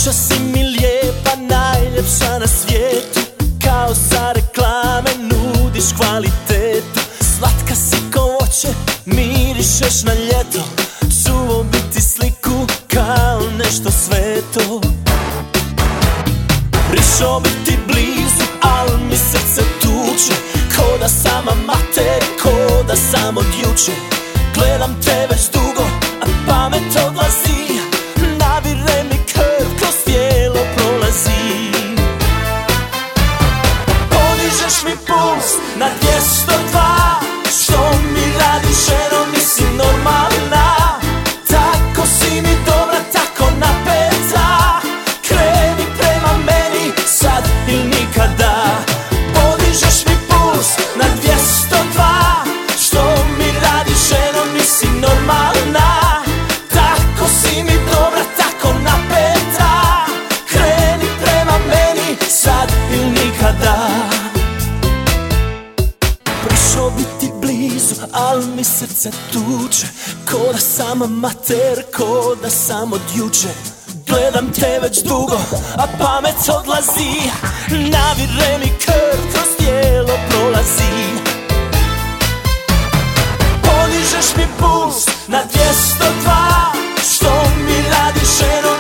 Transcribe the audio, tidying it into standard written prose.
Noća si mi lijepa, najljepša na svijetu, kao sa reklame nudiš kvalitetu. Slatka si ko voće, mirišeš na ljeto, čuvao bi ti sliku kao nešto sveto. Prišao bi ti blizu, al mi srce tuče, ko da sama mater, ko da sam od juče. Gledam te već dugo, a pamet odlazi, nabire mi krv, kroz tijelo prolazi. Podižeš mi puls na 202, što mi radiš, ženo, nisi normalna. Tako si mi dobra, tako napeta, kreni prema meni, sad ili nikada. Podižeš mi puls na 202, što mi radiš, ženo, nisi normalna. Tako si mi dobra, tako napeta, kreni prema meni, sad ili nikada. Prišao bi ti blizu, al mi srce tuče, ko da sam amater, ko da sam od juče. Gledam te već dugo, a pamet odlazi, navire mi krv, kroz tijelo prolazi. Podižeš mi puls na 202, što mi radiš, ženo,